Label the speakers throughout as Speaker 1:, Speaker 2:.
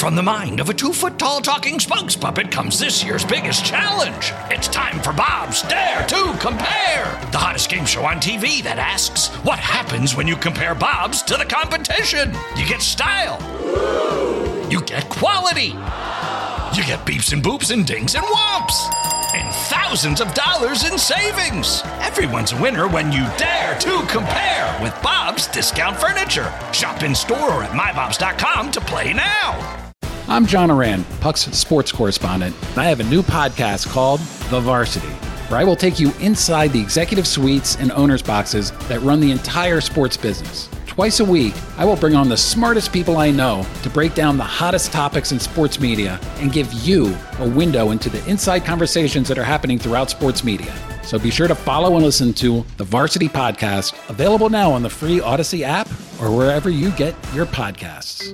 Speaker 1: From the mind of a 2-foot-tall talking spokes puppet comes this year's biggest challenge. It's time for Bob's Dare to Compare, the hottest game show on TV that asks, what happens when you compare Bob's to the competition? You get style. You get quality. You get beeps and boops and dings and whomps. And thousands of dollars in savings. Everyone's a winner when you dare to compare with Bob's Discount Furniture. Shop in store or at mybobs.com to play now.
Speaker 2: I'm John Oran, Puck's sports correspondent, and I have a new podcast called The Varsity, where I will take you inside the executive suites and owners' boxes that run the entire sports business. Twice a week, I will bring on the smartest people I know to break down the hottest topics in sports media and give you a window into the inside conversations that are happening throughout sports media. So be sure to follow and listen to The Varsity Podcast, available now on the free Odyssey app or wherever you get your podcasts.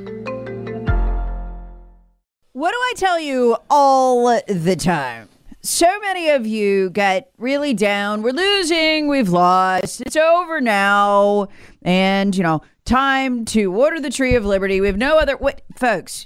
Speaker 3: What do I tell you all the time? So many of you get really down. We're losing. We've lost. It's over now. And, time to water the tree of liberty. We have no other... Wait, folks.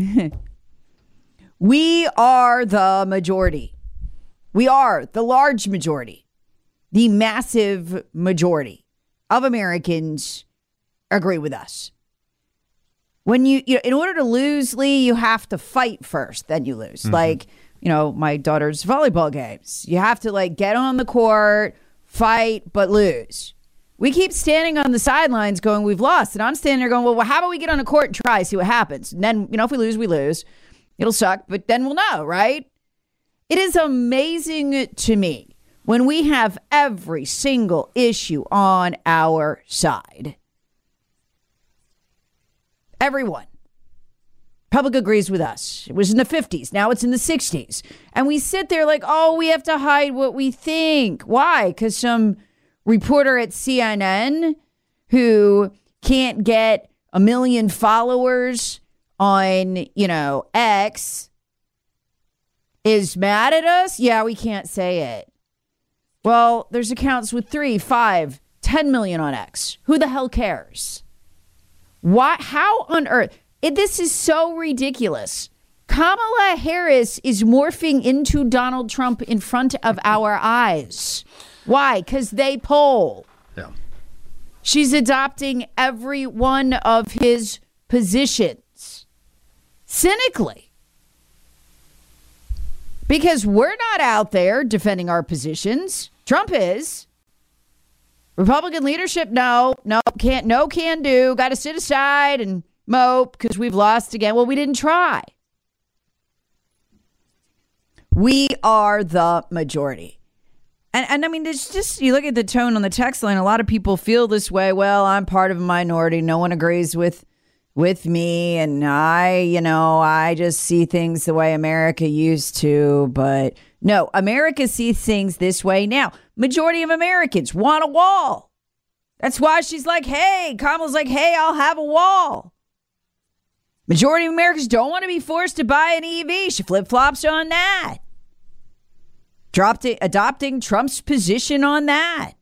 Speaker 3: We are the majority. We are the large majority. The massive majority of Americans agree with us. When you in order to lose, Lee, you have to fight first, then you lose. Mm-hmm. Like, my daughter's volleyball games. You have to get on the court, fight, but lose. We keep standing on the sidelines going, we've lost. And I'm standing there going, well, how about we get on the court and try, see what happens? And then, if we lose, we lose. It'll suck, but then we'll know, right? It is amazing to me when we have every single issue on our side. Everyone. Public agrees with us. It was in the 50s. Now it's in the 60s. And we sit there like, oh, we have to hide what we think. Why? Because some reporter at CNN who can't get 1 million followers on, X is mad at us? Yeah, we can't say it. Well, there's accounts with 3, 5, 10 million on X. Who the hell cares? Why? How on earth? This is so ridiculous. Kamala Harris is morphing into Donald Trump in front of our eyes. Why? Because they poll. Yeah. She's adopting every one of his positions. Cynically. Because we're not out there defending our positions. Trump is. Republican leadership, no, can do. Got to sit aside and mope because we've lost again. Well, we didn't try. We are the majority. And I mean, there's just, you look at the tone on the text line, a lot of people feel this way. Well, I'm part of a minority. No one agrees with me. And I just see things the way America used to. But no, America sees things this way now. Majority of Americans want a wall. That's why she's like, hey, Kamala's like, hey, I'll have a wall. Majority of Americans don't want to be forced to buy an EV. She flip-flops on that. Adopting Trump's position on that.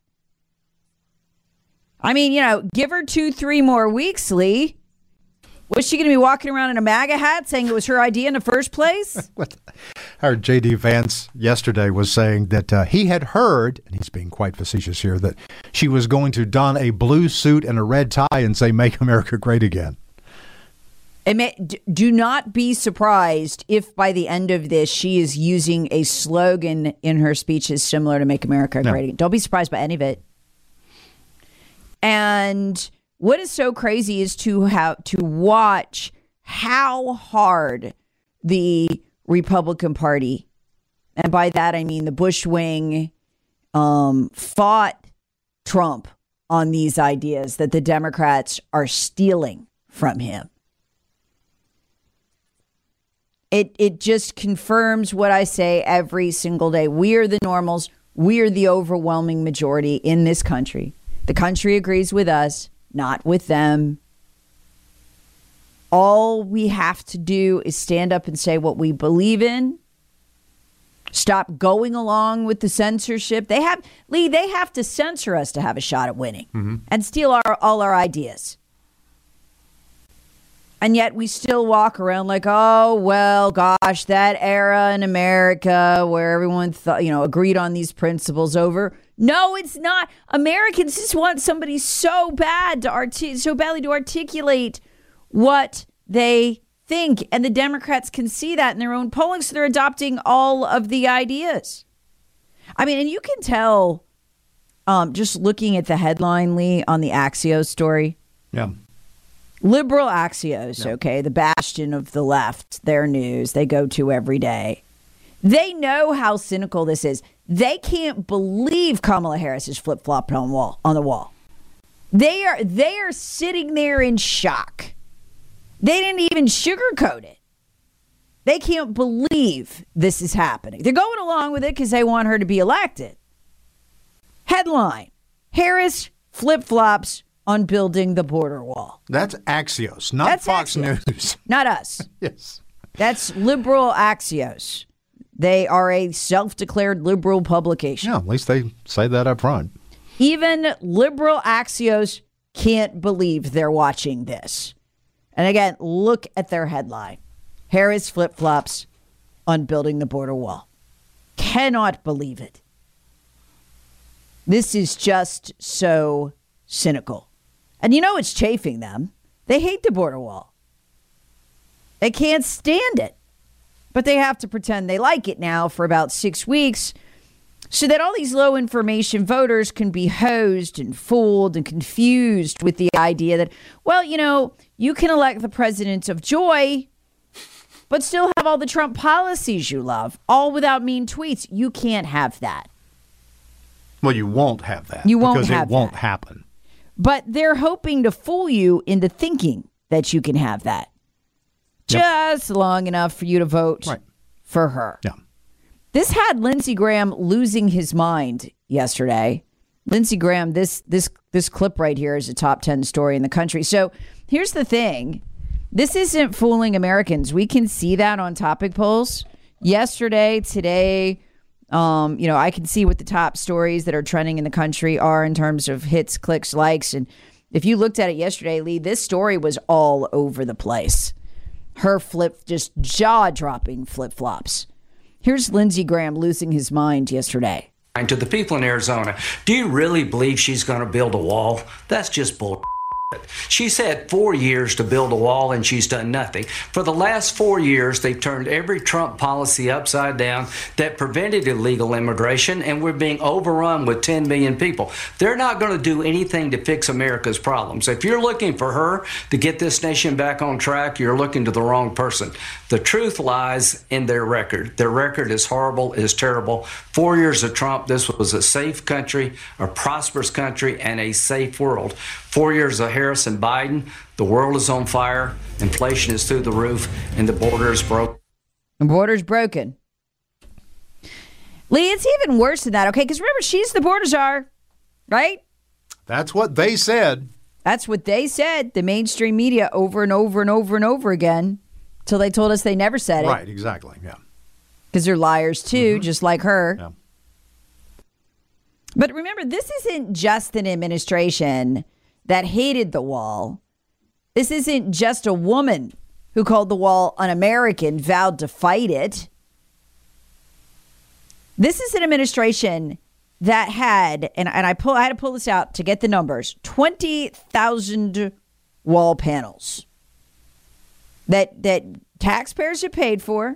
Speaker 3: I mean, give her 2-3 more weeks, Lee. Was she going to be walking around in a MAGA hat saying it was her idea in the first place?
Speaker 4: Our J.D. Vance yesterday was saying that he had heard, and he's being quite facetious here, that she was going to don a blue suit and a red tie and say, make America great again.
Speaker 3: Do not be surprised if by the end of this, she is using a slogan in her speeches similar to make America great again. Don't be surprised by any of it. And what is so crazy is to watch how hard the Republican Party, and by that I mean the Bush wing, fought Trump on these ideas that the Democrats are stealing from him. It just confirms what I say every single day. We are the normals. We are the overwhelming majority in this country. The country agrees with us, not with them. All we have to do is stand up and say what we believe in. Stop going along with the censorship. They have to censor us to have a shot at winning and steal all our ideas. And yet we still walk around like, oh, well, gosh, that era in America where everyone thought, agreed on these principles over. No, it's not. Americans just want somebody so badly to articulate what they think. And the Democrats can see that in their own polling. So they're adopting all of the ideas. I mean, and you can tell just looking at the headline, Lee, on the Axios story.
Speaker 4: Yeah.
Speaker 3: Liberal Axios, okay, the bastion of the left, their news, they go to every day. They know how cynical this is. They can't believe Kamala Harris is flip-flopped on the wall. They are sitting there in shock. They didn't even sugarcoat it. They can't believe this is happening. They're going along with it because they want her to be elected. Headline, Harris flip-flops on building the border wall.
Speaker 4: That's Axios, not
Speaker 3: That's
Speaker 4: Fox
Speaker 3: Axios.
Speaker 4: News.
Speaker 3: Not us.
Speaker 4: Yes.
Speaker 3: That's liberal Axios. They are a self-declared liberal publication.
Speaker 4: Yeah, at least they say that up front.
Speaker 3: Even liberal Axios can't believe they're watching this. And again, look at their headline. Harris flip-flops on building the border wall. Cannot believe it. This is just so cynical. And it's chafing them. They hate the border wall. They can't stand it. But they have to pretend they like it now for about 6 weeks so that all these low information voters can be hosed and fooled and confused with the idea that, well, you can elect the president of joy, but still have all the Trump policies you love, all without mean tweets. You can't have that.
Speaker 4: Well, you won't have that.
Speaker 3: You won't
Speaker 4: because
Speaker 3: have
Speaker 4: it won't
Speaker 3: that.
Speaker 4: happen.
Speaker 3: But they're hoping to fool you into thinking that you can have that.
Speaker 4: Yep.
Speaker 3: Just long enough for you to vote for her.
Speaker 4: Yeah.
Speaker 3: This had Lindsey Graham losing his mind yesterday. Lindsey Graham, this clip right here is a top 10 story in the country. So here's the thing. This isn't fooling Americans. We can see that on topic polls. Yesterday, today, I can see what the top stories that are trending in the country are in terms of hits, clicks, likes. And if you looked at it yesterday, Lee, this story was all over the place. Her just jaw-dropping flip-flops. Here's Lindsey Graham losing his mind yesterday.
Speaker 5: To the people in Arizona, do you really believe she's going to build a wall? That's just bull. She's had 4 years to build a wall and she's done nothing. For the last 4 years, they've turned every Trump policy upside down that prevented illegal immigration, and we're being overrun with 10 million people. They're not going to do anything to fix America's problems. If you're looking for her to get this nation back on track, you're looking to the wrong person. The truth lies in their record. Their record is horrible, is terrible. 4 years of Trump, this was a safe country, a prosperous country, and a safe world. 4 years of Harris and Biden, the world is on fire, inflation is through the roof, and the border is broken.
Speaker 3: The border's broken. Lee, it's even worse than that, okay? Because remember, she's the border czar, right?
Speaker 4: That's what they said.
Speaker 3: That's what they said, the mainstream media, over and over and over and over again, till they told us they never said it.
Speaker 4: Right, exactly, yeah.
Speaker 3: Because they're liars, too, just like her.
Speaker 4: Yeah.
Speaker 3: But remember, this isn't just an administration that hated the wall. This isn't just a woman who called the wall un-American, vowed to fight it. This is an administration that had, and I had to pull this out to get the numbers, 20,000 wall panels that taxpayers have paid for,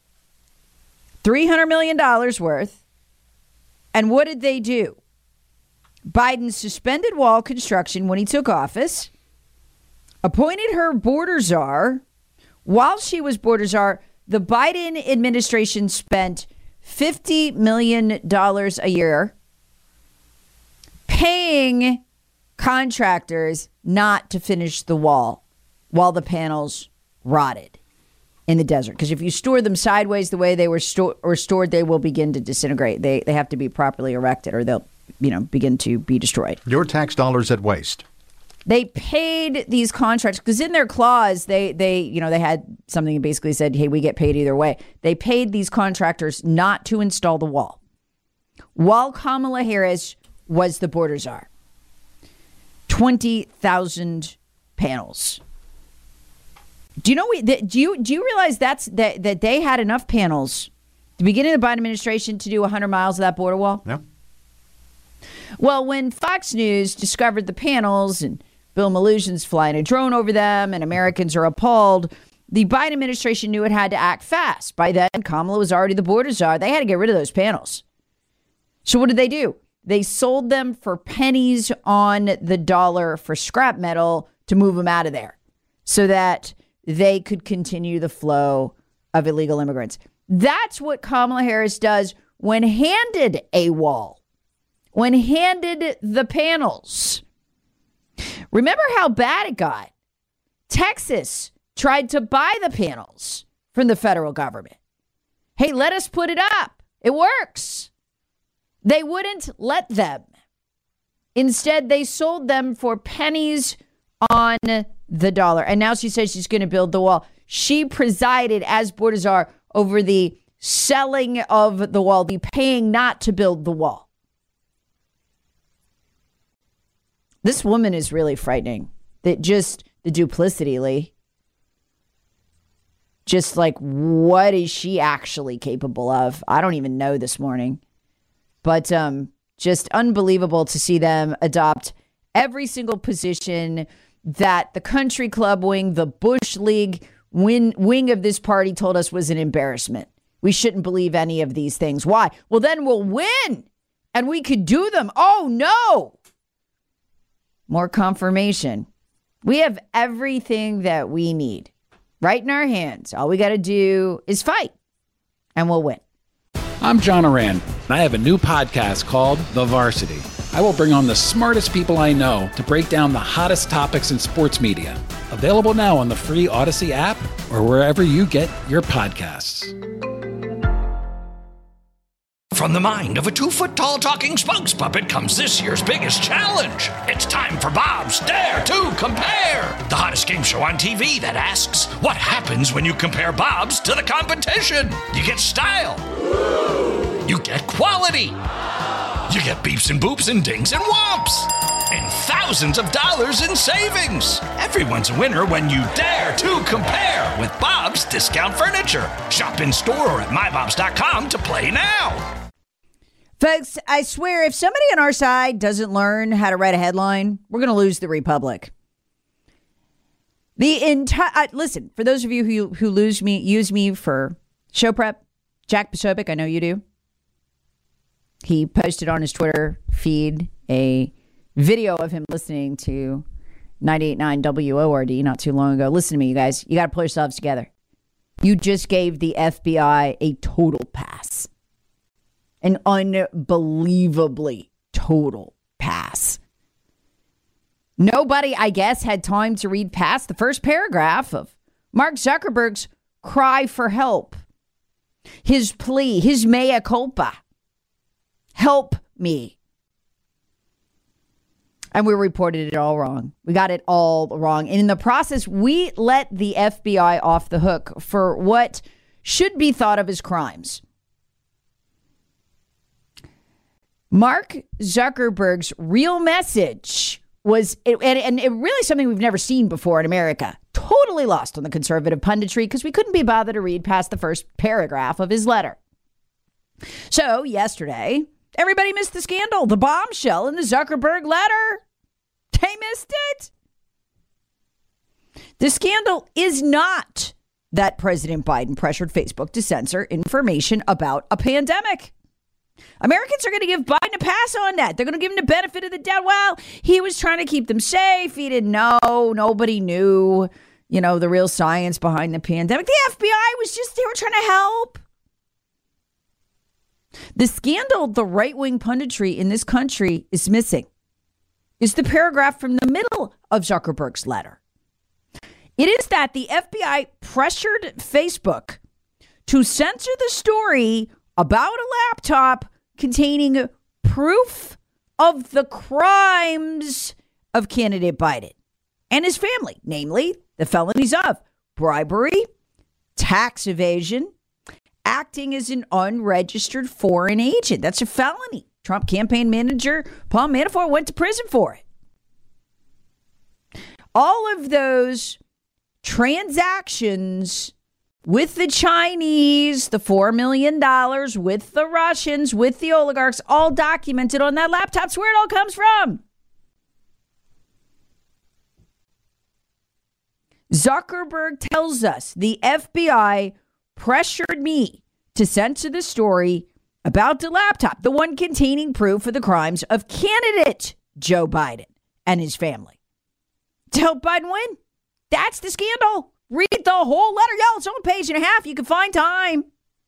Speaker 3: $300 million worth. And what did they do? Biden suspended wall construction when he took office, appointed her border czar. While she was border czar, the Biden administration spent $50 million a year paying contractors not to finish the wall while the panels rotted in the desert. Because if you store them sideways the way they were stored, they will begin to disintegrate. They have to be properly erected or they'll begin to be destroyed.
Speaker 4: Your tax dollars at waste.
Speaker 3: They paid these contracts because in their clause, they had something that basically said, hey, we get paid either way. They paid these contractors not to install the wall while Kamala Harris was the border czar. 20,000 panels. Do you know? Do you realize that they had enough panels at the beginning of the Biden administration to do 100 miles of that border wall?
Speaker 4: Yeah.
Speaker 3: Well, when Fox News discovered the panels and Bill Melugion's flying a drone over them and Americans are appalled, the Biden administration knew it had to act fast. By then, Kamala was already the border czar. They had to get rid of those panels. So what did they do? They sold them for pennies on the dollar for scrap metal to move them out of there so that they could continue the flow of illegal immigrants. That's what Kamala Harris does when handed a wall, when handed the panels. Remember how bad it got? Texas tried to buy the panels from the federal government. Hey, let us put it up. It works. They wouldn't let them. Instead, they sold them for pennies on the dollar. And now she says she's going to build the wall. She presided as border czar over the selling of the wall, the paying not to build the wall. This woman is really frightening. That just the duplicity, Lee. Just like, what is she actually capable of? I don't even know this morning. But just unbelievable to see them adopt every single position that the country club wing, the Bush League wing of this party told us was an embarrassment. We shouldn't believe any of these things. Why? Well, then we'll win and we could do them. Oh, no. More confirmation. We have everything that we need right in our hands. All we got to do is fight and we'll win.
Speaker 2: I'm John Oran, and I have a new podcast called The Varsity. I will bring on the smartest people I know to break down the hottest topics in sports media. Available now on the free Odyssey app or wherever you get your podcasts.
Speaker 1: From the mind of a 2-foot-tall talking spokes puppet comes this year's biggest challenge. It's time for Bob's Dare to Compare, the hottest game show on TV that asks, what happens when you compare Bob's to the competition? You get style. You get quality. You get beeps and boops and dings and whomps. And thousands of dollars in savings. Everyone's a winner when you dare to compare with Bob's Discount Furniture. Shop in store or at mybobs.com to play now.
Speaker 3: Folks, I swear, if somebody on our side doesn't learn how to write a headline, we're going to lose the Republic. The entire listen, for those of you who use me for show prep, Jack Posobiec, I know you do. He posted on his Twitter feed a video of him listening to 98.9 WORD not too long ago. Listen to me, you guys. You got to pull yourselves together. You just gave the FBI a total pass. An unbelievably total pass. Nobody, I guess, had time to read past the first paragraph of Mark Zuckerberg's cry for help. His plea, his mea culpa. Help me. And we reported it all wrong. We got it all wrong. And in the process, we let the FBI off the hook for what should be thought of as crimes. Mark Zuckerberg's real message was, and it really something we've never seen before in America, totally lost on the conservative punditry because we couldn't be bothered to read past the first paragraph of his letter. So yesterday, everybody missed the scandal, the bombshell in the Zuckerberg letter. They missed it. The scandal is not that President Biden pressured Facebook to censor information about a pandemic. Americans are going to give Biden a pass on that. They're going to give him the benefit of the doubt. Well, he was trying to keep them safe. He didn't know. Nobody knew, the real science behind the pandemic. The FBI was they were trying to help. The scandal the right-wing punditry in this country is missing is the paragraph from the middle of Zuckerberg's letter. It is that the FBI pressured Facebook to censor the story about a laptop containing proof of the crimes of candidate Biden and his family, namely the felonies of bribery, tax evasion, acting as an unregistered foreign agent. That's a felony. Trump campaign manager Paul Manafort went to prison for it. All of those transactions with the Chinese, the $4 million, with the Russians, with the oligarchs, all documented on that laptop. That's where it all comes from. Zuckerberg tells us the FBI pressured me to censor the story about the laptop, the one containing proof of the crimes of candidate Joe Biden and his family, to help Biden win. That's the scandal. Read the whole letter. Y'all, it's on a page and a half. You can find time.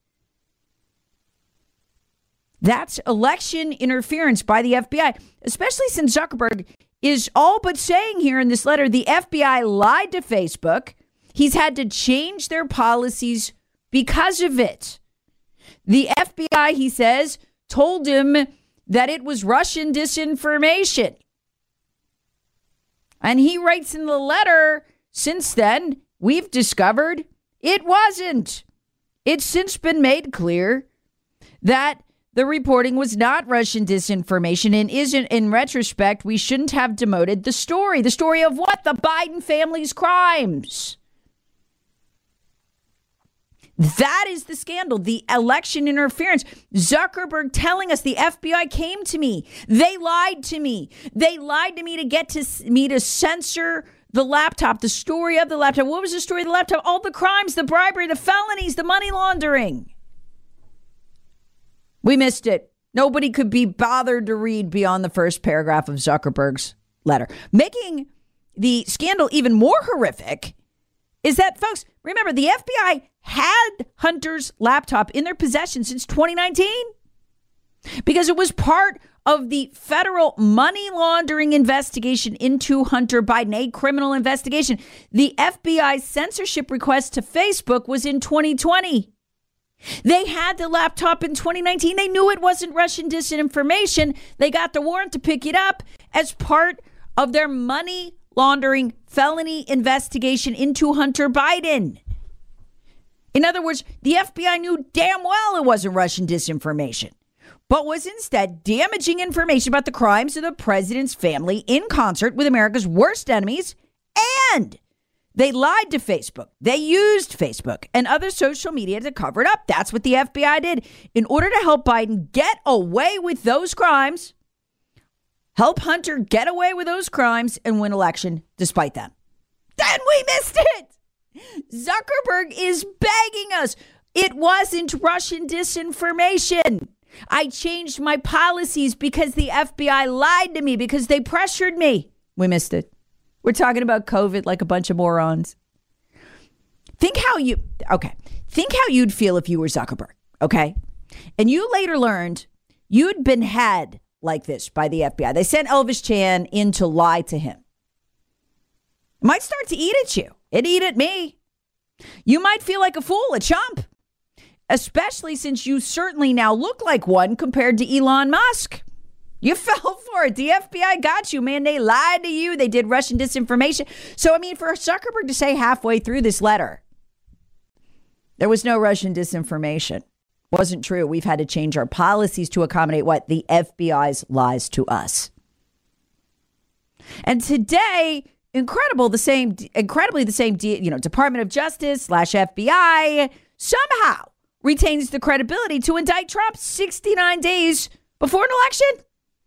Speaker 3: That's election interference by the FBI, especially since Zuckerberg is all but saying here in this letter, the FBI lied to Facebook. He's had to change their policies because of it. The FBI, he says, told him that it was Russian disinformation. And he writes in the letter, since then, we've discovered it wasn't. It's since been made clear that the reporting was not Russian disinformation and isn't, in retrospect, we shouldn't have demoted the story. The story of what? The Biden family's crimes. That is the scandal, the election interference. Zuckerberg telling us the FBI came to me. They lied to me. They lied to me to get to me to censor the laptop, the story of the laptop. What was the story of the laptop? All the crimes, the bribery, the felonies, the money laundering. We missed it. Nobody could be bothered to read beyond the first paragraph of Zuckerberg's letter. Making the scandal even more horrific is that, folks, remember, the FBI had Hunter's laptop in their possession since 2019 because it was part of the federal money laundering investigation into Hunter Biden, a criminal investigation. The FBI's censorship request to Facebook was in 2020. They had the laptop in 2019. They knew it wasn't Russian disinformation. They got the warrant to pick it up as part of their money laundering felony investigation into Hunter Biden. In other words, the FBI knew damn well it wasn't Russian disinformation, but was instead damaging information about the crimes of the president's family in concert with America's worst enemies. And they lied to Facebook. They used Facebook and other social media to cover it up. That's what the FBI did in order to help Biden get away with those crimes, help Hunter get away with those crimes and win election despite them. Then we missed it. Zuckerberg is begging us. It wasn't Russian disinformation. I changed my policies because the FBI lied to me, because they pressured me. We missed it. We're talking about COVID like a bunch of morons. Think how you'd feel if you were Zuckerberg, okay? And you later learned you'd been had like this by the FBI. They sent Elvis Chan in to lie to him. It might start to eat at you. It'd eat at me. You might feel like a fool, a chump, especially since you certainly now look like one compared to Elon Musk. You fell for it. The FBI got you, man. They lied to you. They did Russian disinformation. So, I mean, for Zuckerberg to say halfway through this letter, there was no Russian disinformation, wasn't true. We've had to change our policies to accommodate what? The FBI's lies to us. And today, incredibly the same, Department of Justice / FBI somehow retains the credibility to indict Trump 69 days before an election.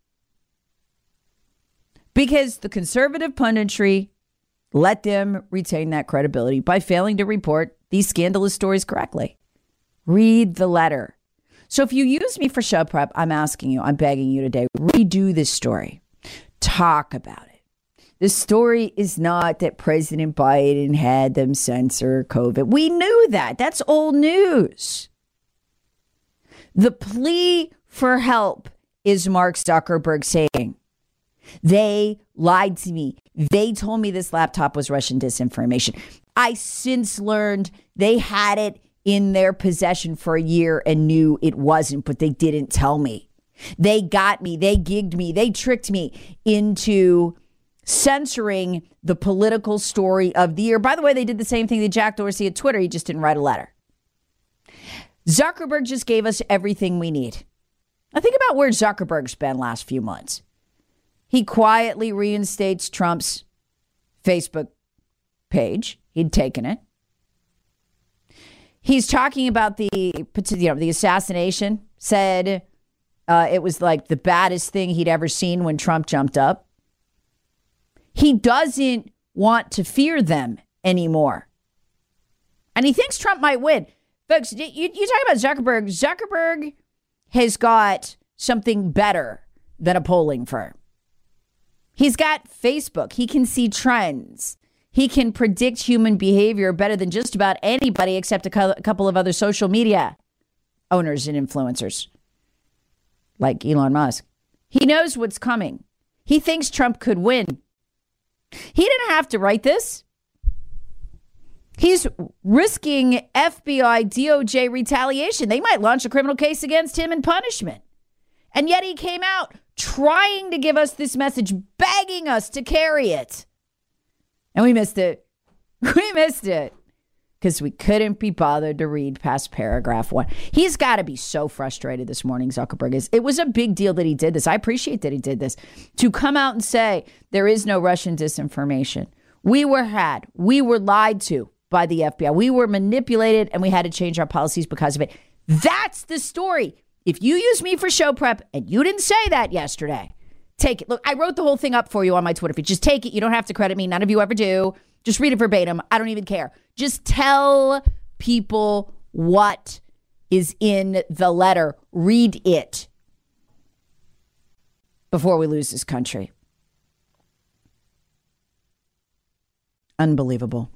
Speaker 3: Because the conservative punditry let them retain that credibility by failing to report these scandalous stories correctly. Read the letter. So if you use me for show prep, I'm asking you, I'm begging you today, redo this story. Talk about it. The story is not that President Biden had them censor COVID. We knew that. That's old news. The plea for help is Mark Zuckerberg saying, they lied to me. They told me this laptop was Russian disinformation. I since learned they had it in their possession for a year and knew it wasn't, but they didn't tell me. They got me. They gigged me. They tricked me into censoring the political story of the year. By the way, they did the same thing to Jack Dorsey at Twitter. He just didn't write a letter. Zuckerberg just gave us everything we need. Now think about where Zuckerberg's been last few months. He quietly reinstates Trump's Facebook page. he'd taken it. He's talking about the assassination, said it was like the baddest thing he'd ever seen when Trump jumped up. He doesn't want to fear them anymore. And he thinks Trump might win. Folks, you talk about Zuckerberg. Zuckerberg has got something better than a polling firm. He's got Facebook. He can see trends. He can predict human behavior better than just about anybody except a couple of other social media owners and influencers like Elon Musk. He knows what's coming. He thinks Trump could win. He didn't have to write this. He's risking FBI, DOJ retaliation. They might launch a criminal case against him in punishment. And yet he came out trying to give us this message, begging us to carry it. And we missed it. We missed it because we couldn't be bothered to read past paragraph 1. He's got to be so frustrated this morning, Zuckerberg is. It was a big deal that he did this. I appreciate that he did this. To come out and say there is no Russian disinformation. We were lied to by the FBI. We were manipulated and we had to change our policies because of it. That's the story. If you use me for show prep and you didn't say that yesterday, take it. Look, I wrote the whole thing up for you on my Twitter feed. Just take it. You don't have to credit me. None of you ever do. Just read it verbatim. I don't even care. Just tell people what is in the letter. Read it before we lose this country. Unbelievable.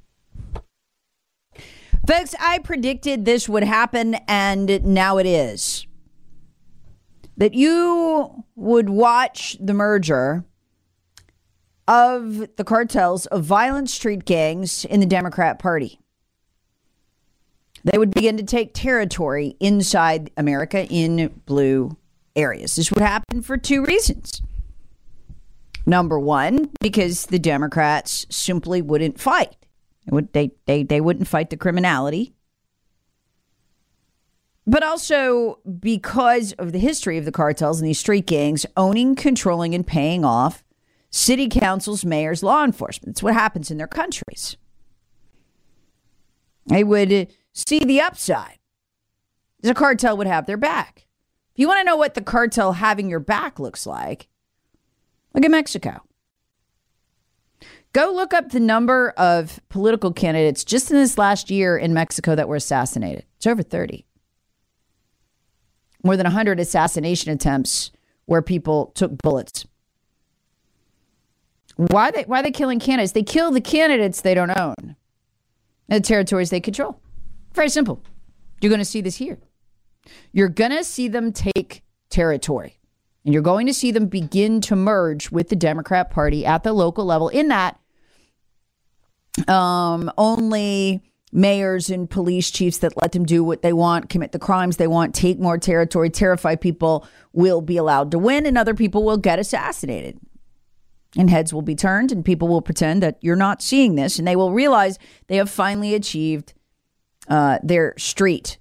Speaker 3: Folks, I predicted this would happen, and now it is. That you would watch the merger of the cartels of violent street gangs in the Democrat Party. They would begin to take territory inside America in blue areas. This would happen for 2 reasons. Number one, because the Democrats simply wouldn't fight. They wouldn't fight the criminality. But also because of the history of the cartels and these street gangs owning, controlling, and paying off city councils, mayors, law enforcement. It's what happens in their countries. They would see the upside. The cartel would have their back. If you want to know what the cartel having your back looks like, look at Mexico. Go look up the number of political candidates just in this last year in Mexico that were assassinated. It's over 30. More than 100 assassination attempts where people took bullets. Why are they killing candidates? They kill the candidates they don't own and the territories they control. Very simple. You're going to see this here. You're going to see them take territory. And you're going to see them begin to merge with the Democrat Party at the local level. In that, only mayors and police chiefs that let them do what they want, commit the crimes they want, take more territory, terrify people will be allowed to win, and other people will get assassinated. And heads will be turned, and people will pretend that you're not seeing this, and they will realize they have finally achieved their street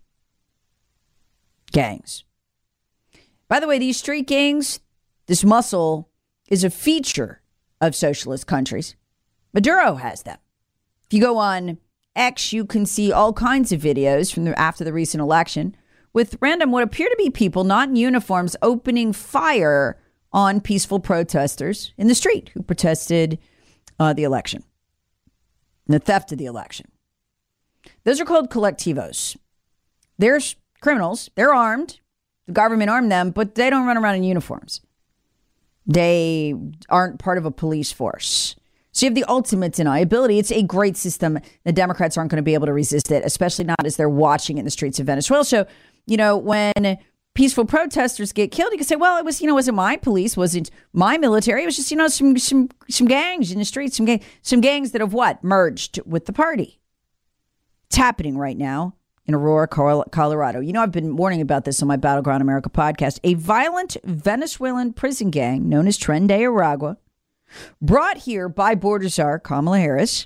Speaker 3: gangs. By the way, these street gangs, this muscle is a feature of socialist countries. Maduro has them. If you go on X, you can see all kinds of videos from after the recent election with random what appear to be people not in uniforms opening fire on peaceful protesters in the street who protested the election, the theft of the election. Those are called colectivos. They're criminals. They're armed. The government armed them, but they don't run around in uniforms. They aren't part of a police force. So you have the ultimate deniability. It's a great system. The Democrats aren't going to be able to resist it, especially not as they're watching it in the streets of Venezuela. So, when peaceful protesters get killed, you can say, well, it was, wasn't my police, wasn't my military. It was just, some gangs in the streets, some gangs that have merged with the party. It's happening right now in Aurora, Colorado. I've been warning about this on my Battleground America podcast. A violent Venezuelan prison gang known as Tren de Aragua, brought here by border czar Kamala Harris.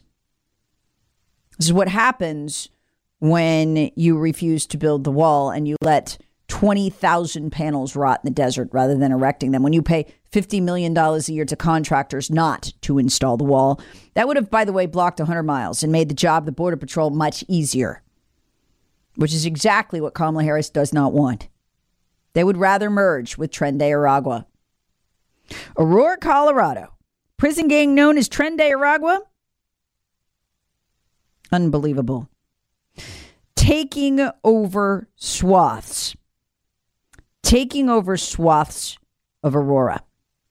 Speaker 3: This is what happens when you refuse to build the wall and you let 20,000 panels rot in the desert rather than erecting them. When you pay $50 million a year to contractors not to install the wall, that would have, by the way, blocked 100 miles and made the job of the Border Patrol much easier, which is exactly what Kamala Harris does not want. They would rather merge with Tren de Aragua. Aurora, Colorado. Prison gang known as Tren de Aragua. Unbelievable. Taking over swaths of Aurora.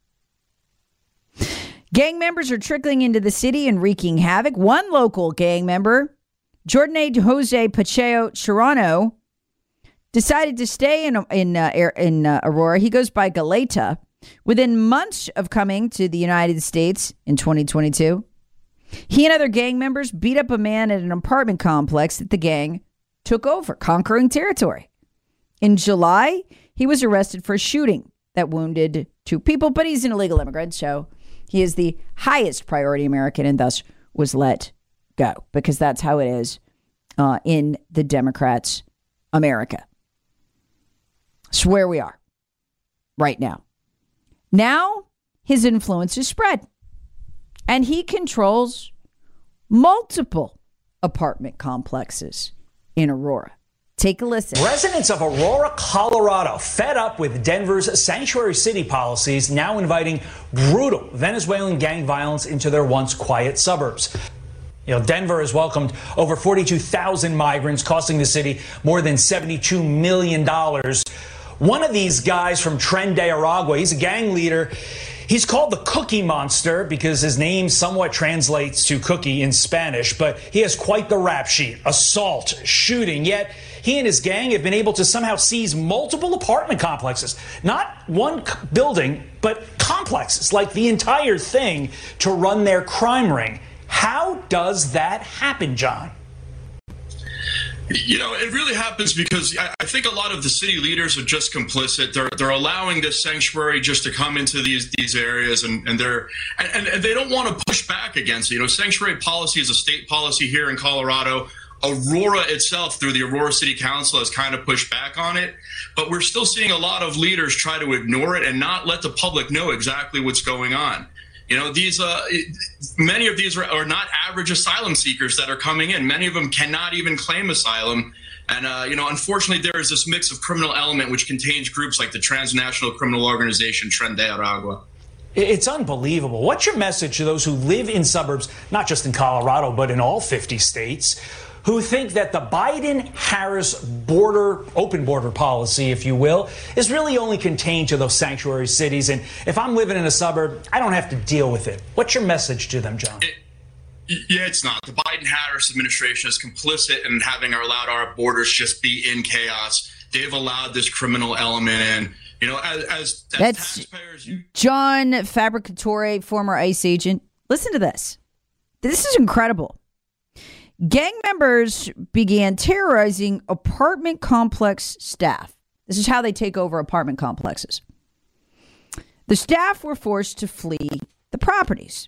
Speaker 3: Gang members are trickling into the city and wreaking havoc. One local gang member, Jordan Jose Pacheco Chirano, decided to stay in Aurora. He goes by Galeta. Within months of coming to the United States in 2022, he and other gang members beat up a man at an apartment complex that the gang took over, conquering territory. In July, he was arrested for a shooting that wounded 2 people, but he's an illegal immigrant, so he is the highest priority American and thus was let go, because that's how it is in the Democrats' America. It's where we are right now. Now, his influence is spread, and he controls multiple apartment complexes in Aurora. Take a listen.
Speaker 6: Residents of Aurora, Colorado, fed up with Denver's sanctuary city policies, now inviting brutal Venezuelan gang violence into their once quiet suburbs. Denver has welcomed over 42,000 migrants, costing the city more than $72 million. One of these guys from Tren de Aragua, he's a gang leader. He's called the Cookie Monster because his name somewhat translates to cookie in Spanish, but he has quite the rap sheet: assault, shooting. Yet he and his gang have been able to somehow seize multiple apartment complexes, not one building, but complexes, like the entire thing, to run their crime ring. How does that happen, John?
Speaker 7: It really happens because I think a lot of the city leaders are just complicit. They're allowing this sanctuary just to come into these areas, and they don't want to push back against it. Sanctuary policy is a state policy here in Colorado. Aurora itself, through the Aurora City Council, has kind of pushed back on it. But we're still seeing a lot of leaders try to ignore it and not let the public know exactly what's going on. Many of these are not average asylum seekers that are coming in. Many of them cannot even claim asylum. And, unfortunately, there is this mix of criminal element which contains groups like the transnational criminal organization Tren de Aragua.
Speaker 6: It's unbelievable. What's your message to those who live in suburbs, not just in Colorado, but in all 50 states, who think that the Biden-Harris open border policy, if you will, is really only contained to those sanctuary cities? And if I'm living in a suburb, I don't have to deal with it. What's your message to them, John?
Speaker 7: It's not. The Biden-Harris administration is complicit in having allowed our borders just be in chaos. They've allowed this criminal element in. As
Speaker 3: That's
Speaker 7: taxpayers,
Speaker 3: John Fabricatore, former ICE agent. Listen to this. This is incredible. Gang members began terrorizing apartment complex staff. This is how they take over apartment complexes. The staff were forced to flee the properties.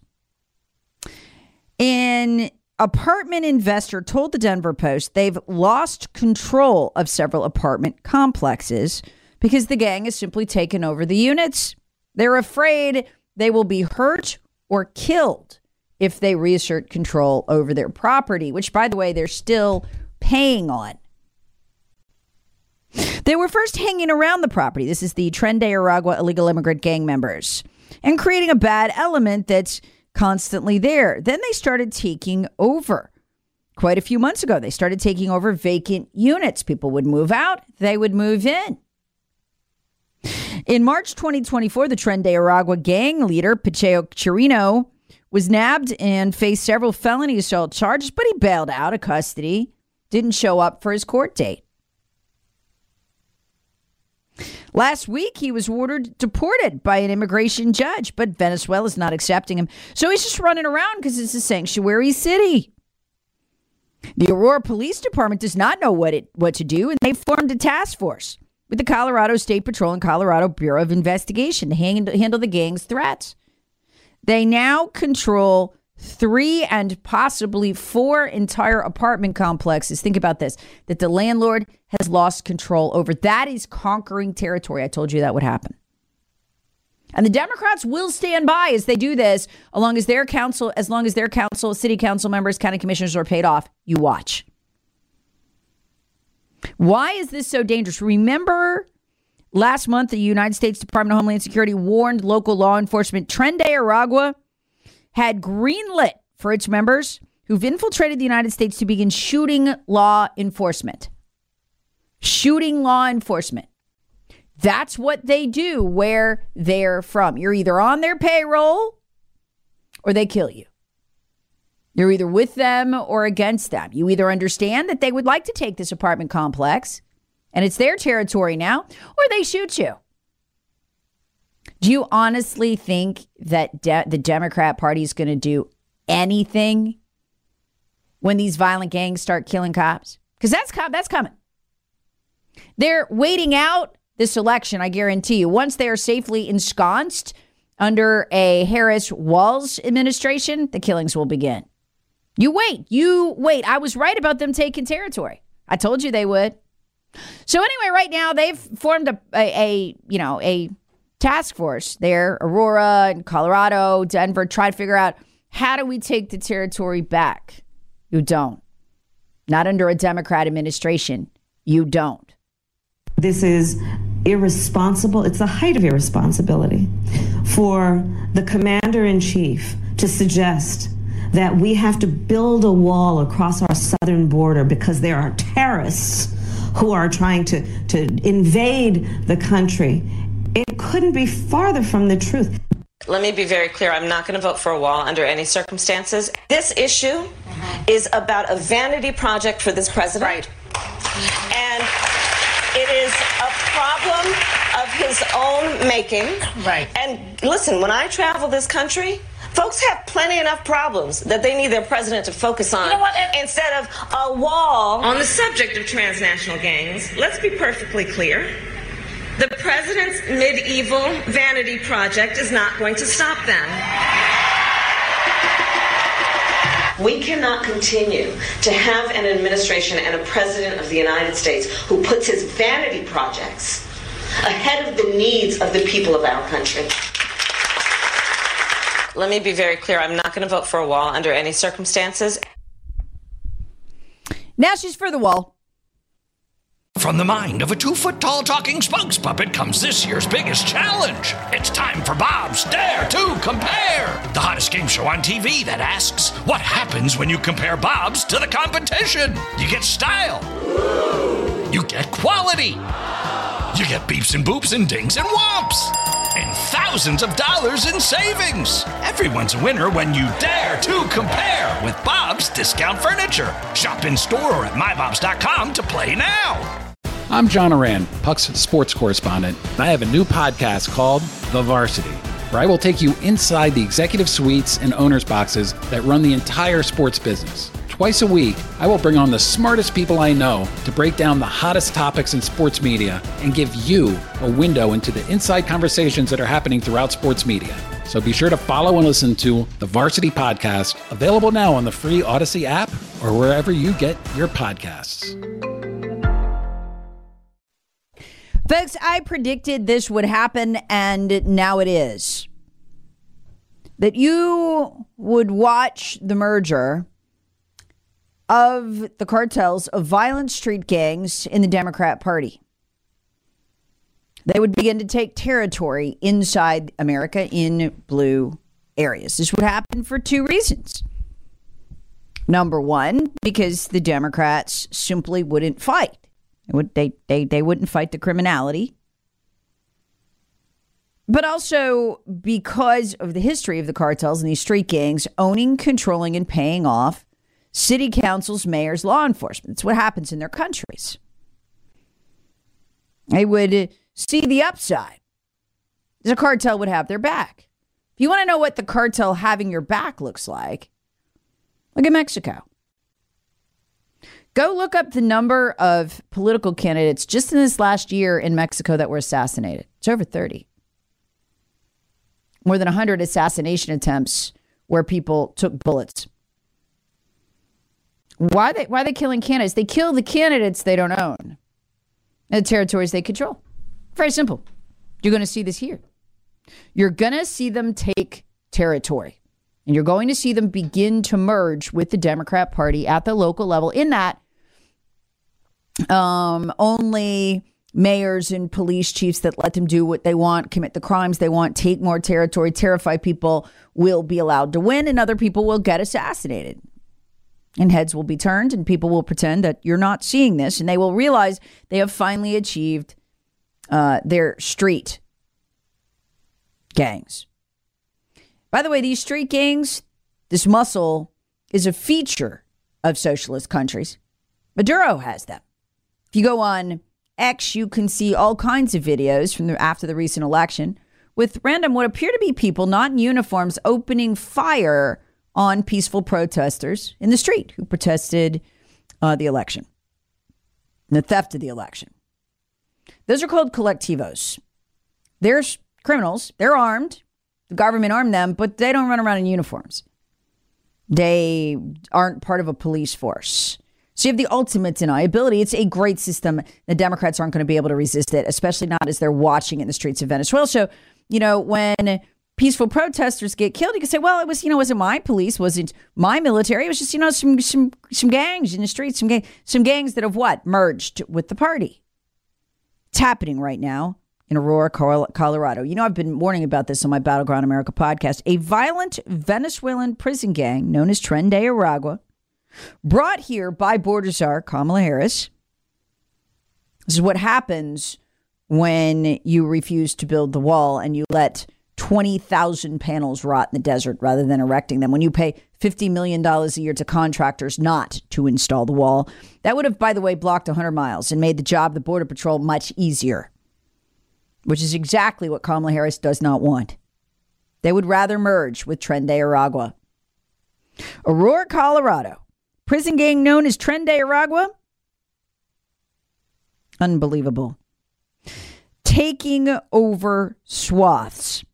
Speaker 3: An apartment investor told the Denver Post they've lost control of several apartment complexes because the gang has simply taken over the units. They're afraid they will be hurt or killed if they reassert control over their property, which, by the way, they're still paying on. They were first hanging around the property. This is the Tren de Aragua illegal immigrant gang members, and creating a bad element that's constantly there. Then they started taking over. Quite a few months ago, they started taking over vacant units. People would move out, they would move in. In March 2024, the Tren de Aragua gang leader, Pacheco Chirino, was nabbed and faced several felony assault charges, but he bailed out of custody, didn't show up for his court date. Last week, he was ordered deported by an immigration judge, but Venezuela's not accepting him. So he's just running around because it's a sanctuary city. The Aurora Police Department does not know what to do, and they formed a task force with the Colorado State Patrol and Colorado Bureau of Investigation to handle the gang's threats. They now control 3 and possibly 4 entire apartment complexes. Think about this, that the landlord has lost control over. That is conquering territory. I told you that would happen. And the Democrats will stand by as they do this, as long as their city council members, county commissioners are paid off. You watch. Why is this so dangerous? Remember last month, the United States Department of Homeland Security warned local law enforcement Tren de Aragua had greenlit for its members who've infiltrated the United States to begin shooting law enforcement. Shooting law enforcement. That's what they do where they're from. You're either on their payroll or they kill you. You're either with them or against them. You either understand that they would like to take this apartment complex and it's their territory now, or they shoot you. Do you honestly think that the Democrat Party is going to do anything when these violent gangs start killing cops? Because that's coming. They're waiting out this election, I guarantee you. Once they are safely ensconced under a Harris-Walz administration, the killings will begin. You wait. I was right about them taking territory. I told you they would. So anyway, right now they've formed a task force there, Aurora and Colorado, Denver, try to figure out, how do we take the territory back? You don't. Not under a Democrat administration. You don't.
Speaker 8: This is irresponsible. It's the height of irresponsibility for the commander-in-chief to suggest that we have to build a wall across our southern border because there are terrorists who are trying to invade the country. It couldn't be farther from the truth.
Speaker 9: Let me be very clear. I'm not going to vote for a wall under any circumstances. This issue is about a vanity project for this president.
Speaker 10: Right.
Speaker 9: And it is a problem of his own making.
Speaker 10: Right.
Speaker 9: And listen, when I travel this country, folks have plenty enough problems that they need their president to focus on.
Speaker 10: You know what?
Speaker 9: Instead of a wall. On the subject of transnational gangs, let's be perfectly clear. The president's medieval vanity project is not going to stop them. We cannot continue to have an administration and a president of the United States who puts his vanity projects ahead of the needs of the people of our country. Let me be very clear. I'm not going to vote for a wall under any circumstances.
Speaker 3: Now she's for the wall.
Speaker 1: From the mind of a 2-foot-tall talking spokes puppet comes this year's biggest challenge. It's time for Bob's Dare to Compare, the hottest game show on TV that asks, what happens when you compare Bob's to the competition? You get style. You get quality. You get beeps and boops and dings and whomps. And thousands of dollars in savings. Everyone's a winner when you dare to compare with Bob's Discount Furniture. Shop in store or at mybobs.com to play now.
Speaker 2: I'm John Oran, Puck's sports correspondent, and I have a new podcast called The Varsity, where I will take you inside the executive suites and owners' boxes that run the entire sports business. Twice a week, I will bring on the smartest people I know to break down the hottest topics in sports media and give you a window into the inside conversations that are happening throughout sports media. So be sure to follow and listen to The Varsity Podcast, available now on the free Odyssey app or wherever you get your podcasts.
Speaker 3: Folks, I predicted this would happen, and now it is. That you would watch the merger of the cartels of violent street gangs in the Democrat Party. They would begin to take territory inside America in blue areas. This would happen for 2 reasons. Number one, because the Democrats simply wouldn't fight. They wouldn't fight the criminality. But also because of the history of the cartels and these street gangs owning, controlling, and paying off city councils, mayors, law enforcement. It's what happens in their countries. They would see the upside. The cartel would have their back. If you want to know what the cartel having your back looks like, look at Mexico. Go look up the number of political candidates just in this last year in Mexico that were assassinated. It's over 30. More than 100 assassination attempts where people took bullets. Why are they killing candidates? They kill the candidates they don't own and the territories they control. Very simple. You're going to see this here. You're going to see them take territory. And you're going to see them begin to merge with the Democrat Party at the local level. In that, only mayors and police chiefs that let them do what they want, commit the crimes they want, take more territory, terrify people will be allowed to win, and other people will get assassinated. And heads will be turned, and people will pretend that you're not seeing this, and they will realize they have finally achieved their street gangs. By the way, these street gangs, this muscle, is a feature of socialist countries. Maduro has them. If you go on X, you can see all kinds of videos from after the recent election with random what appear to be people not in uniforms opening fire on peaceful protesters in the street who protested the election, the theft of the election. Those are called colectivos. They're criminals. They're armed. The government armed them, but they don't run around in uniforms. They aren't part of a police force. So you have the ultimate deniability. It's a great system. The Democrats aren't going to be able to resist it, especially not as they're watching in the streets of Venezuela. So, when peaceful protesters get killed, you can say, well, it was, wasn't my police, wasn't my military. It was just, some gangs in the streets, some gangs that have merged with the party. It's happening right now in Aurora, Colorado. I've been warning about this on my Battleground America podcast. A violent Venezuelan prison gang known as Tren de Aragua, brought here by border czar Kamala Harris. This is what happens when you refuse to build the wall and you let 20,000 panels rot in the desert rather than erecting them. When you pay $50 million a year to contractors not to install the wall. That would have, by the way, blocked 100 miles and made the job of the Border Patrol much easier, which is exactly what Kamala Harris does not want. They would rather merge with Tren de Aragua. Aurora, Colorado. Prison gang known as Tren de Aragua. Unbelievable. Taking over swaths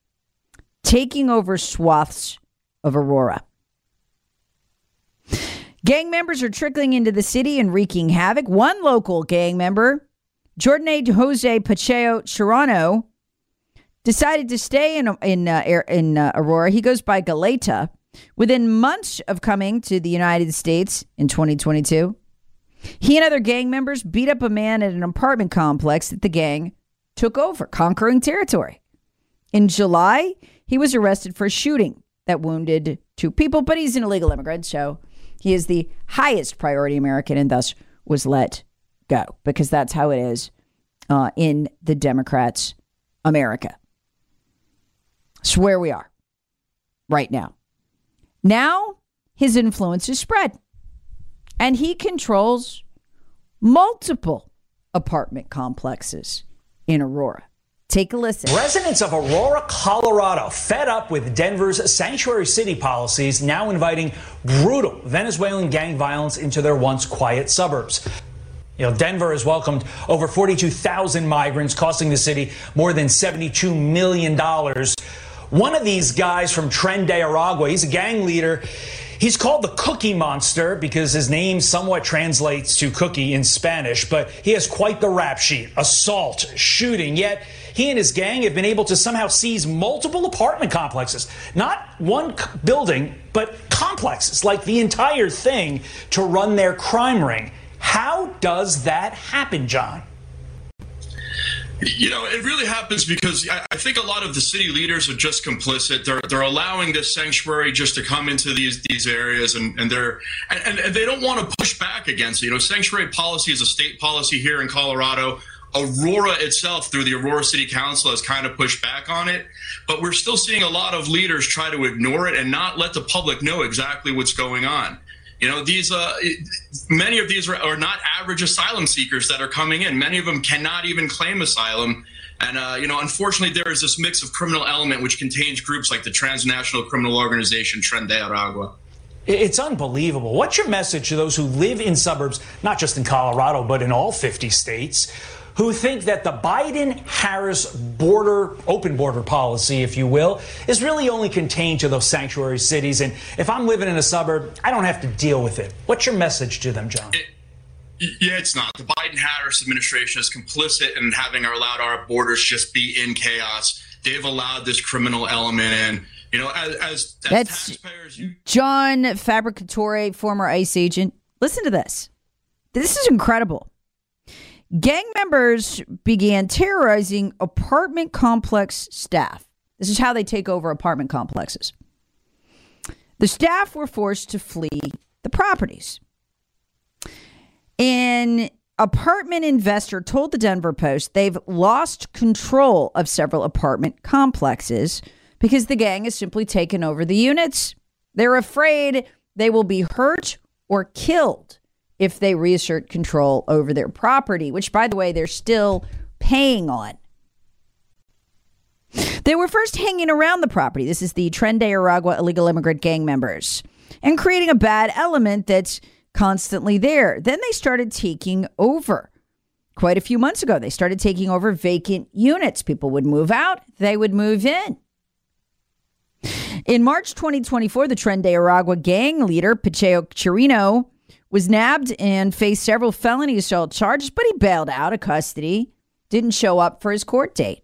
Speaker 3: of Aurora. Gang members are trickling into the city and wreaking havoc. One local gang member, Jordan Jose Pacheco Chirano, decided to stay in Aurora. He goes by Galeta. Within months of coming to the United States in 2022, he and other gang members beat up a man at an apartment complex that the gang took over, conquering territory. In July, he was arrested for a shooting that wounded 2 people, but he's an illegal immigrant, so he is the highest priority American and thus was let go, because that's how it is in the Democrats' America. It's where we are right now. Now, his influence is spread, and he controls multiple apartment complexes in Aurora. Take a listen.
Speaker 6: Residents of Aurora, Colorado, fed up with Denver's sanctuary city policies, now inviting brutal Venezuelan gang violence into their once quiet suburbs. Denver has welcomed over 42,000 migrants, costing the city more than $72 million. One of these guys from Tren de Aragua, he's a gang leader. He's called the Cookie Monster because his name somewhat translates to cookie in Spanish, but he has quite the rap sheet: assault, shooting. Yet he and his gang have been able to somehow seize multiple apartment complexes. Not one building, but complexes, like the entire thing, to run their crime ring. How does that happen, John?
Speaker 7: It really happens because I think a lot of the city leaders are just complicit. They're allowing this sanctuary just to come into these areas, and they don't want to push back against it. Sanctuary policy is a state policy here in Colorado. Aurora itself, through the Aurora City Council, has kind of pushed back on it, but we're still seeing a lot of leaders try to ignore it and not let the public know exactly what's going on. Many of these are not average asylum seekers that are coming in. Many of them cannot even claim asylum. And, unfortunately, there is this mix of criminal element which contains groups like the transnational criminal organization Tren de Aragua.
Speaker 6: It's unbelievable. What's your message to those who live in suburbs, not just in Colorado, but in all 50 states, who think that the Biden-Harris open border policy, if you will, is really only contained to those sanctuary cities. And if I'm living in a suburb, I don't have to deal with it. What's your message to them, John?
Speaker 7: Yeah, it's not. The Biden-Harris administration is complicit in having allowed our borders just be in chaos. They've allowed this criminal element in. You know, as
Speaker 3: that's
Speaker 7: taxpayers,
Speaker 3: John Fabricatore, former ICE agent. Listen to this. This is incredible. Gang members began terrorizing apartment complex staff. This is how they take over apartment complexes. The staff were forced to flee the properties. An apartment investor told the Denver Post they've lost control of several apartment complexes because the gang has simply taken over the units. They're afraid they will be hurt or killed if they reassert control over their property, which, by the way, they're still paying on. They were first hanging around the property. This is the Tren de Aragua illegal immigrant gang members, and creating a bad element that's constantly there. Then they started taking over. Quite a few months ago, they started taking over vacant units. People would move out, they would move in. In March 2024, the Tren de Aragua gang leader, Pacheco Chirino, was nabbed and faced several felony assault charges, but he bailed out of custody, didn't show up for his court date.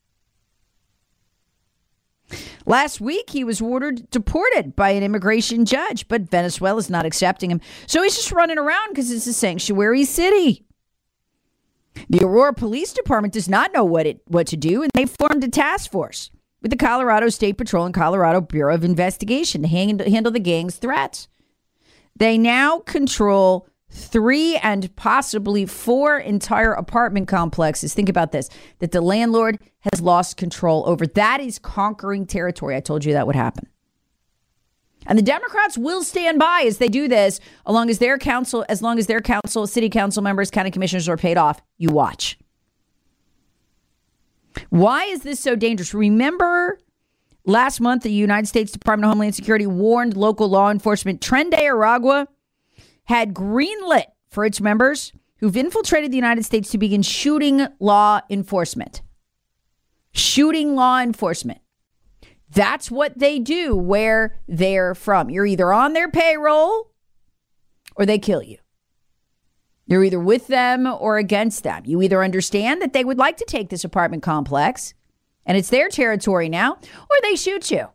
Speaker 3: Last week, he was ordered deported by an immigration judge, but Venezuela's not accepting him. So he's just running around because it's a sanctuary city. The Aurora Police Department does not know what to do, and they formed a task force with the Colorado State Patrol and Colorado Bureau of Investigation to handle the gang's threats. They now control 3 and possibly 4 entire apartment complexes. Think about this, that the landlord has lost control over. That is conquering territory. I told you that would happen. And the Democrats will stand by as they do this, as long as their city council members, county commissioners are paid off. You watch. Why is this so dangerous? Remember last month, the United States Department of Homeland Security warned local law enforcement Tren de Aragua had greenlit for its members who've infiltrated the United States to begin shooting law enforcement. Shooting law enforcement. That's what they do where they're from. You're either on their payroll or they kill you. You're either with them or against them. You either understand that they would like to take this apartment complex and it's their territory now, or they shoot you.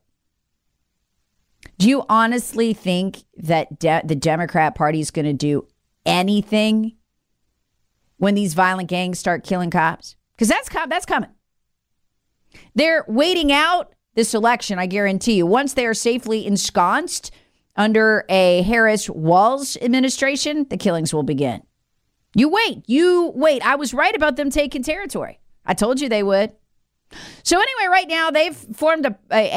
Speaker 3: Do you honestly think that the Democrat Party is going to do anything when these violent gangs start killing cops? Because that's coming. They're waiting out this election, I guarantee you. Once they are safely ensconced under a Harris-Walz administration, the killings will begin. You wait. I was right about them taking territory. I told you they would. So anyway, right now they've formed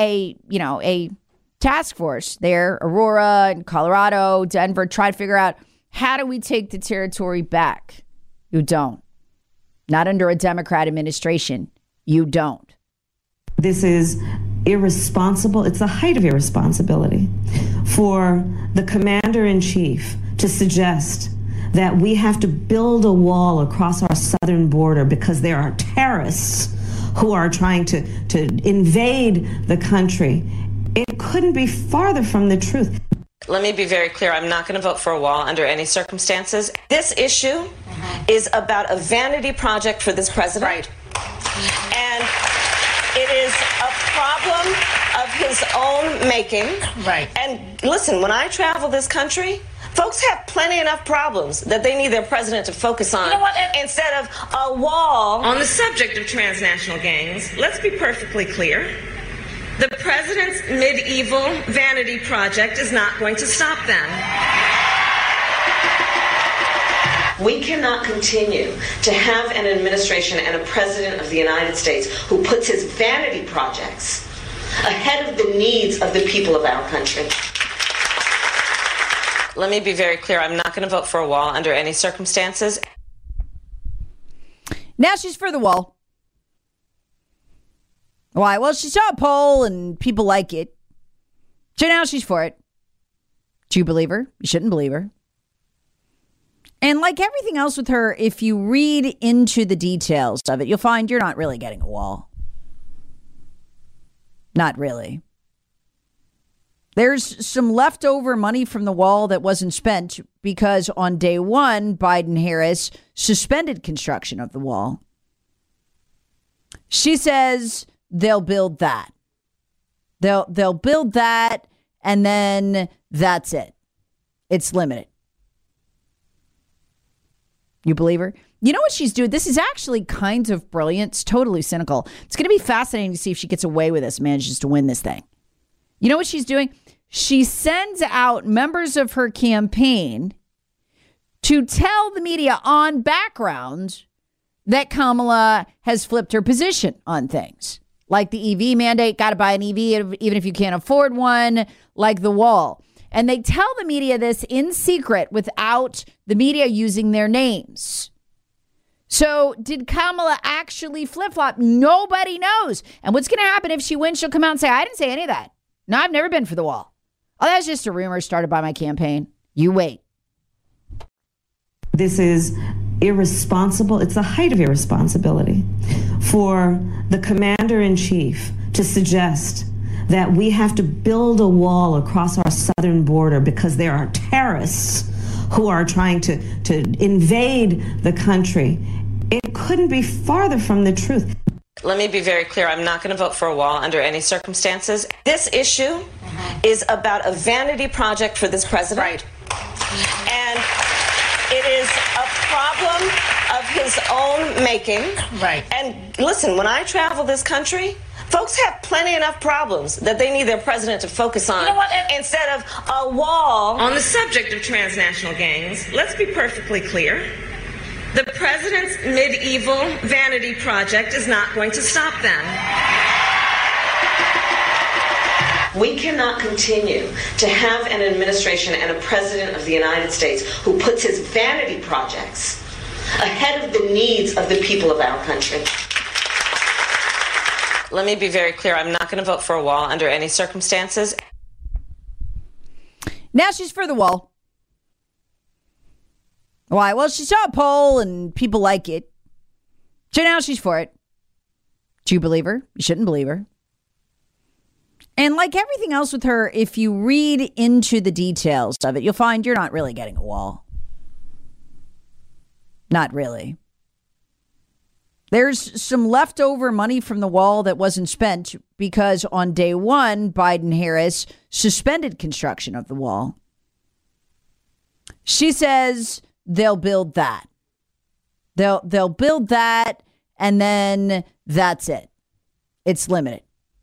Speaker 3: a task force there, Aurora and Colorado, Denver, try to figure out, how do we take the territory back? You don't. Not under a Democrat administration. You don't.
Speaker 8: This is irresponsible. It's the height of irresponsibility for the commander-in-chief to suggest that we have to build a wall across our southern border because there are terrorists who are trying to invade the country. It couldn't be farther from the truth.
Speaker 9: Let me be very clear. I'm not going to vote for a wall under any circumstances. This issue is about a vanity project for this president.
Speaker 10: Right.
Speaker 9: And it is a problem of his own making.
Speaker 10: Right.
Speaker 9: And listen, when I travel this country, folks have plenty enough problems that they need their president to focus on.
Speaker 10: You know what?
Speaker 9: Instead of a wall. On the subject of transnational gangs, let's be perfectly clear. The president's medieval vanity project is not going to stop them. We cannot continue to have an administration and a president of the United States who puts his vanity projects ahead of the needs of the people of our country. Let me be very clear. I'm not going to vote for a wall under any circumstances.
Speaker 3: Now she's for the wall. Why? Well, she saw a poll and people like it. So now she's for it. Do you believe her? You shouldn't believe her. And like everything else with her, if you read into the details of it, you'll find you're not really getting a wall. Not really. There's some leftover money from the wall that wasn't spent because on day one, Biden-Harris suspended construction of the wall. She says they'll build that. They'll build that, and then that's it. It's limited. You believe her? You know what she's doing? This is actually kind of brilliant. It's totally cynical. It's going to be fascinating to see if she gets away with this, manages to win this thing. You know what she's doing? She sends out members of her campaign to tell the media on background that Kamala has flipped her position on things. Like the EV mandate, got to buy an EV even if you can't afford one, like the wall. And they tell the media this in secret without the media using their names. So did Kamala actually flip-flop? Nobody knows. And what's going to happen if she wins? She'll come out and say, I didn't say any of that. No, I've never been for the wall. Oh, that's just a rumor started by my campaign. You wait.
Speaker 8: This is irresponsible. It's the height of irresponsibility for the commander-in-chief to suggest that we have to build a wall across our southern border because there are terrorists who are trying to invade the country. It couldn't be farther from the truth.
Speaker 9: Let me be very clear. I'm not going to vote for a wall under any circumstances. This issue is about a vanity project for this president.
Speaker 10: Right.
Speaker 9: And it is a problem of his own making.
Speaker 10: Right.
Speaker 9: And listen, when I travel this country, folks have plenty enough problems that they need their president to focus on.
Speaker 10: You know what?
Speaker 9: Instead of a wall. On the subject of transnational gangs, let's be perfectly clear. The president's medieval vanity project is not going to stop them. We cannot continue to have an administration and a president of the United States who puts his vanity projects ahead of the needs of the people of our country. Let me be very clear. I'm not going to vote for a wall under any circumstances.
Speaker 3: Now she's for the wall. Why? Well, she saw a poll and people like it. So now she's for it. Do you believe her? You shouldn't believe her. And like everything else with her, if you read into the details of it, you'll find you're not really getting a wall. Not really. There's some leftover money from the wall that wasn't spent because on day one, Biden-Harris suspended construction of the wall. She says they'll build that. They'll build that, and then that's it. It's limited.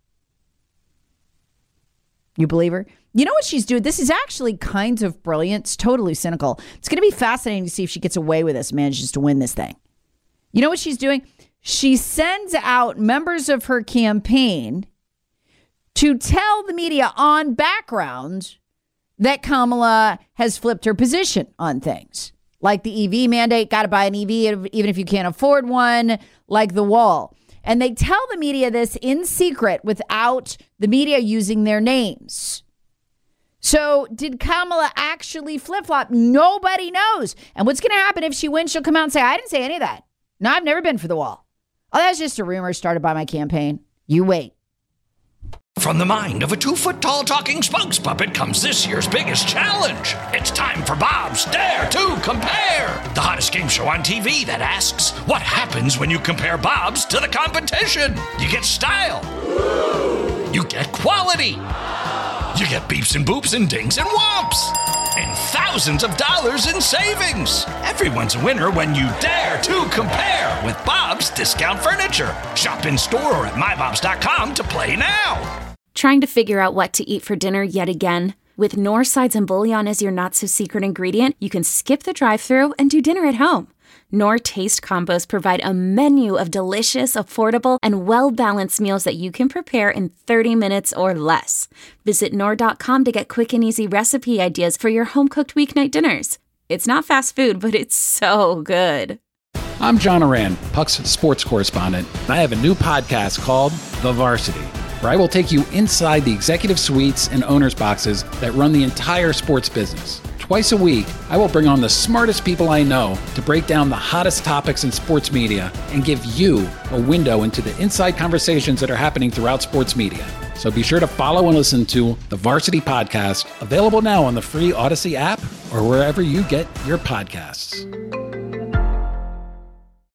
Speaker 3: You believe her? You know what she's doing? This is actually kind of brilliant. It's totally cynical. It's going to be fascinating to see if she gets away with this, manages to win this thing. You know what she's doing? She sends out members of her campaign to tell the media on background that Kamala has flipped her position on things. Like the EV mandate, got to buy an EV even if you can't afford one, like the wall. And they tell the media this in secret without the media using their names. So did Kamala actually flip-flop? Nobody knows. And what's going to happen if she wins? She'll come out and say, I didn't say any of that. No, I've never been for the wall. Oh, that's just a rumor started by my campaign. You wait.
Speaker 1: From the mind of a 2-foot-tall talking spokes puppet comes this year's biggest challenge. It's time for Bob's Dare to Compare, the hottest game show on TV that asks, what happens when you compare Bob's to the competition? You get style. You get quality. You get beeps and boops and dings and whomps. And thousands of dollars in savings. Everyone's a winner when you dare to compare with Bob's Discount Furniture. Shop in store or at mybobs.com to play now.
Speaker 11: Trying to figure out what to eat for dinner yet again? With Knorr sides and bouillon as your not-so-secret ingredient, you can skip the drive-thru and do dinner at home. Knorr Taste Combos provide a menu of delicious, affordable, and well-balanced meals that you can prepare in 30 minutes or less. Visit Knorr.com to get quick and easy recipe ideas for your home-cooked weeknight dinners. It's not fast food, but it's so good.
Speaker 2: I'm John Oran, Puck's sports correspondent, and I have a new podcast called The Varsity, where I will take you inside the executive suites and owners' boxes that run the entire sports business. Twice a week, I will bring on the smartest people I know to break down the hottest topics in sports media and give you a window into the inside conversations that are happening throughout sports media. So be sure to follow and listen to the Varsity Podcast, available now on the free Odyssey app or wherever you get your podcasts.